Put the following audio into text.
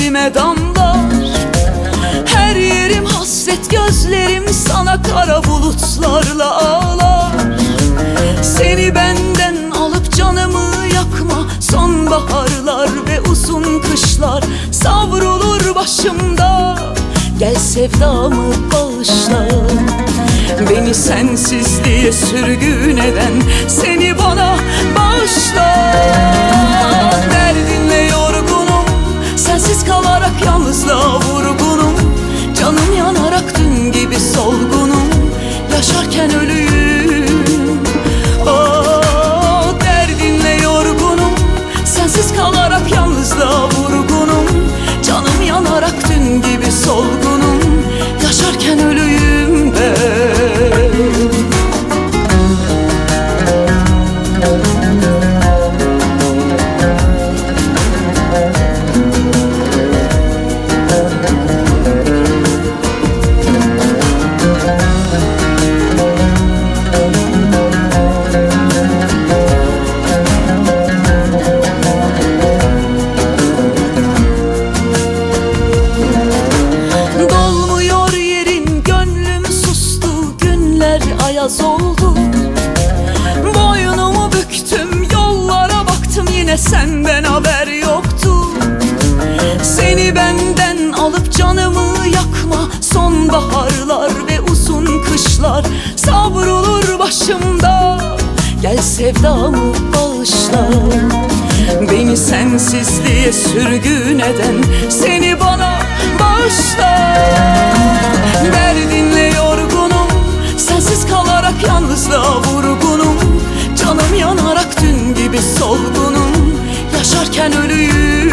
dibime damlar. Her yerim hasret, gözlerim sana kara bulutlarla ağlar. Seni benden alıp canımı yakma, sonbaharlar ve uzun kışlar savrulur başımda. Gel sevdamı bağışla, beni sensizliğe sürgün eden seni bana bağışla. Derdinle yorgunum, sensiz kalarak yalnızlığa vurgunum. Canım yanarak dün gibi solgunum, yaşarken ölüyüm. Oh, derdinle yorgunum, sensiz kalarak yalnızlığa vurgunum. Canım yanarak dün gibi solgunum, yaşarken ölüyüm ben. Ayaz oldu, boynumu büktüm, yollara baktım, yine senden haber yoktu. Seni benden alıp canımı yakma, sonbaharlar ve uzun kışlar savrulur başımda. Gel sevdamı bağışla, beni sensizliğe sürgün eden seni bana bağışla. Derdinle yorgunum, sensiz kalarak yalnızlığa vurgunum. Canım yanarak dün gibi solgunum, yaşarken ölüyüm.